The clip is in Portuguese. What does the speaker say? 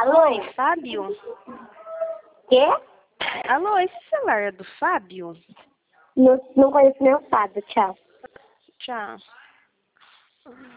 Alô? Fábio? Quê? Alô, esse celular é do Fábio? Não conheço nem o Fábio, tchau. Tchau.